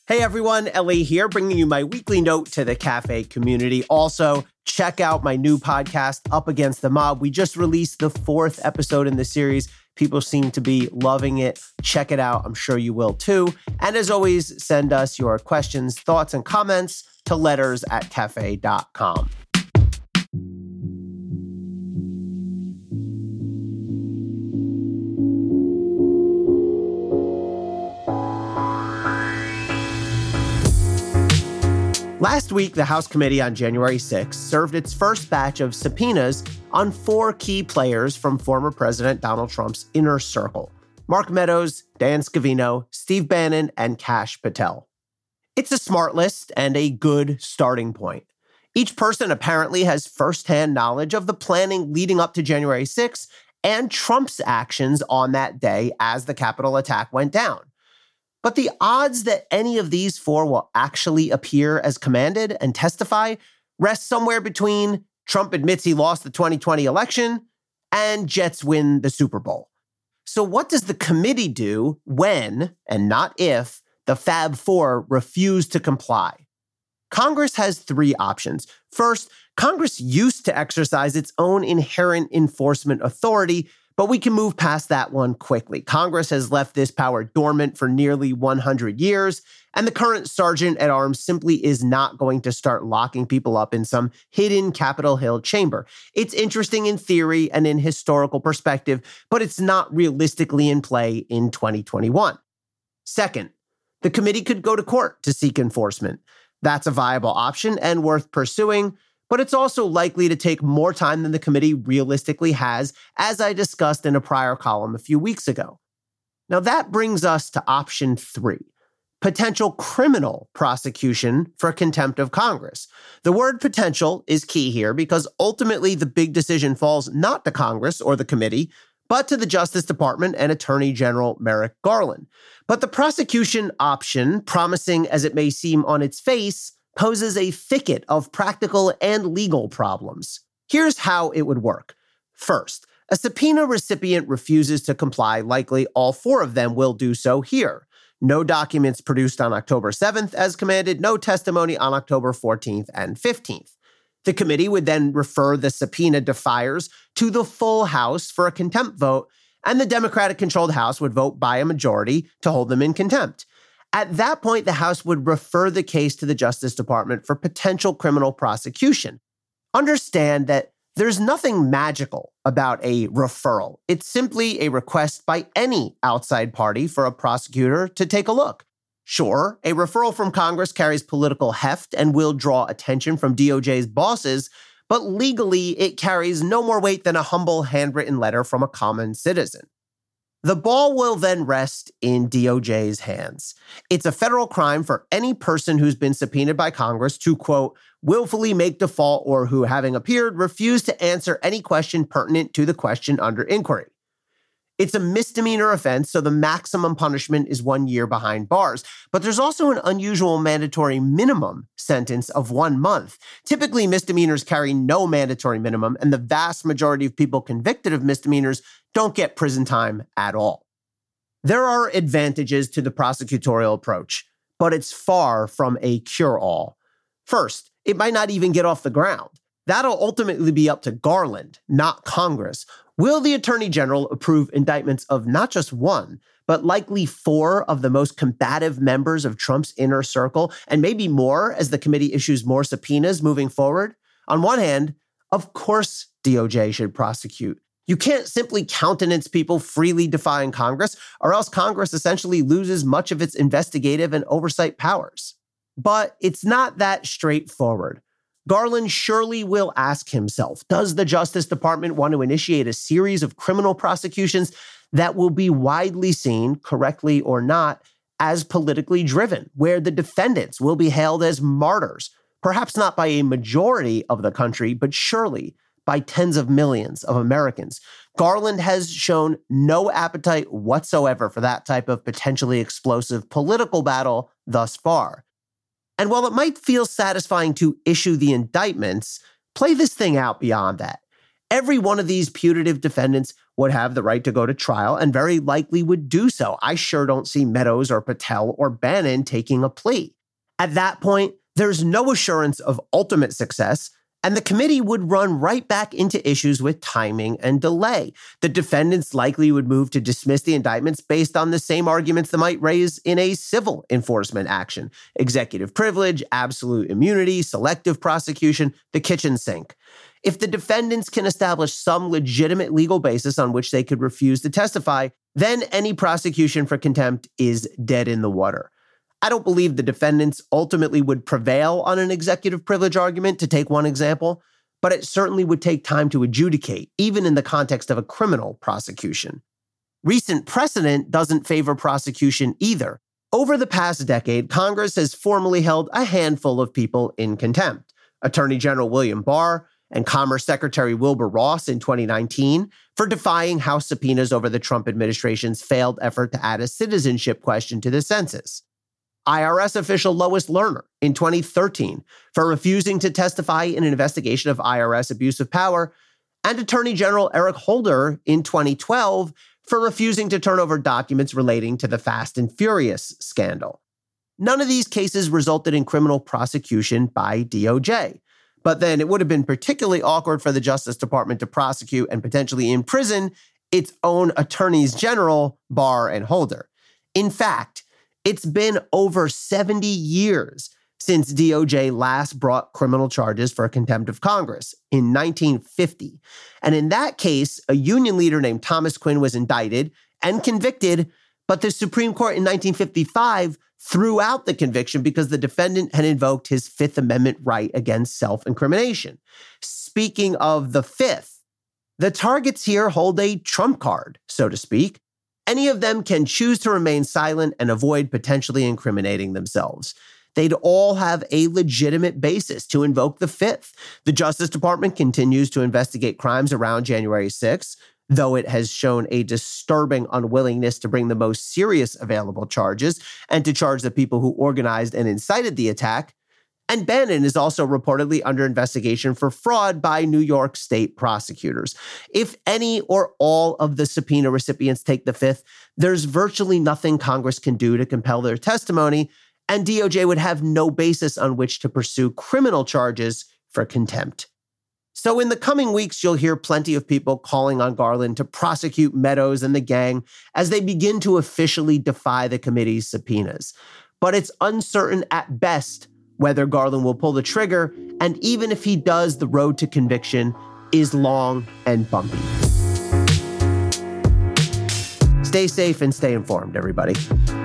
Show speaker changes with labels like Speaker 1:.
Speaker 1: Hey everyone, Ellie here, bringing you my weekly note to the Cafe community. Also, check out my new podcast, Up Against the Mob. We just released the 4th episode in the series. People seem to be loving it. Check it out. I'm sure you will too. And as always, send us your questions, thoughts, and comments to letters@cafe.com. Last week, the House Committee on January 6th served its first batch of subpoenas on 4 key players from former President Donald Trump's inner circle: Mark Meadows, Dan Scavino, Steve Bannon, and Kash Patel. It's a smart list and a good starting point. Each person apparently has firsthand knowledge of the planning leading up to January 6th and Trump's actions on that day as the Capitol attack went down. But the odds that any of these 4 will actually appear as commanded and testify rest somewhere between Trump admits he lost the 2020 election and Jets win the Super Bowl. So what does the committee do when, and not if, the Fab 4 refuse to comply? Congress has 3 options. First, Congress used to exercise its own inherent enforcement authority, but we can move past that one quickly. Congress has left this power dormant for nearly 100 years, and the current sergeant at arms simply is not going to start locking people up in some hidden Capitol Hill chamber. It's interesting in theory and in historical perspective, but it's not realistically in play in 2021. Second, the committee could go to court to seek enforcement. That's a viable option and worth pursuing, but it's also likely to take more time than the committee realistically has, as I discussed in a prior column a few weeks ago. Now that brings us to option 3, potential criminal prosecution for contempt of Congress. The word potential is key here because ultimately the big decision falls not to Congress or the committee, but to the Justice Department and Attorney General Merrick Garland. But the prosecution option, promising as it may seem on its face, poses a thicket of practical and legal problems. Here's how it would work. First, a subpoena recipient refuses to comply. Likely all 4 of them will do so here. No documents produced on October 7th as commanded, no testimony on October 14th and 15th. The committee would then refer the subpoena defiers to the full House for a contempt vote, and the Democratic-controlled House would vote by a majority to hold them in contempt. At that point, the House would refer the case to the Justice Department for potential criminal prosecution. Understand that there's nothing magical about a referral. It's simply a request by any outside party for a prosecutor to take a look. Sure, a referral from Congress carries political heft and will draw attention from DOJ's bosses, but legally it carries no more weight than a humble handwritten letter from a common citizen. The ball will then rest in DOJ's hands. It's a federal crime for any person who's been subpoenaed by Congress to, quote, willfully make default or who, having appeared, refuse to answer any question pertinent to the question under inquiry. It's a misdemeanor offense, so the maximum punishment is 1 year behind bars. But there's also an unusual mandatory minimum sentence of 1 month. Typically, misdemeanors carry no mandatory minimum, and the vast majority of people convicted of misdemeanors don't get prison time at all. There are advantages to the prosecutorial approach, but it's far from a cure-all. First, it might not even get off the ground. That'll ultimately be up to Garland, not Congress. Will the Attorney General approve indictments of not just 1, but likely 4 of the most combative members of Trump's inner circle, and maybe more as the committee issues more subpoenas moving forward? On one hand, of course DOJ should prosecute. You can't simply countenance people freely defying Congress, or else Congress essentially loses much of its investigative and oversight powers. But it's not that straightforward. Garland surely will ask himself, does the Justice Department want to initiate a series of criminal prosecutions that will be widely seen, correctly or not, as politically driven, where the defendants will be hailed as martyrs, perhaps not by a majority of the country, but surely by tens of millions of Americans? Garland has shown no appetite whatsoever for that type of potentially explosive political battle thus far. And while it might feel satisfying to issue the indictments, play this thing out beyond that. Every one of these putative defendants would have the right to go to trial and very likely would do so. I sure don't see Meadows or Patel or Bannon taking a plea. At that point, there's no assurance of ultimate success, and the committee would run right back into issues with timing and delay. The defendants likely would move to dismiss the indictments based on the same arguments they might raise in a civil enforcement action: executive privilege, absolute immunity, selective prosecution, the kitchen sink. If the defendants can establish some legitimate legal basis on which they could refuse to testify, then any prosecution for contempt is dead in the water. I don't believe the defendants ultimately would prevail on an executive privilege argument, to take one example, but it certainly would take time to adjudicate, even in the context of a criminal prosecution. Recent precedent doesn't favor prosecution either. Over the past decade, Congress has formally held a handful of people in contempt: Attorney General William Barr and Commerce Secretary Wilbur Ross in 2019 for defying House subpoenas over the Trump administration's failed effort to add a citizenship question to the census. IRS official Lois Lerner in 2013 for refusing to testify in an investigation of IRS abuse of power, and Attorney General Eric Holder in 2012 for refusing to turn over documents relating to the Fast and Furious scandal. None of these cases resulted in criminal prosecution by DOJ. But then it would have been particularly awkward for the Justice Department to prosecute and potentially imprison its own attorneys general, Barr and Holder. In fact, it's been over 70 years since DOJ last brought criminal charges for contempt of Congress in 1950. And in that case, a union leader named Thomas Quinn was indicted and convicted, but the Supreme Court in 1955 threw out the conviction because the defendant had invoked his Fifth Amendment right against self-incrimination. Speaking of the Fifth, the targets here hold a trump card, so to speak. Any of them can choose to remain silent and avoid potentially incriminating themselves. They'd all have a legitimate basis to invoke the Fifth. The Justice Department continues to investigate crimes around January 6th, though it has shown a disturbing unwillingness to bring the most serious available charges and to charge the people who organized and incited the attack. And Bannon is also reportedly under investigation for fraud by New York state prosecutors. If any or all of the subpoena recipients take the Fifth, there's virtually nothing Congress can do to compel their testimony, and DOJ would have no basis on which to pursue criminal charges for contempt. So in the coming weeks, you'll hear plenty of people calling on Garland to prosecute Meadows and the gang as they begin to officially defy the committee's subpoenas. But it's uncertain at best whether Garland will pull the trigger, and even if he does, the road to conviction is long and bumpy. Stay safe and stay informed, everybody.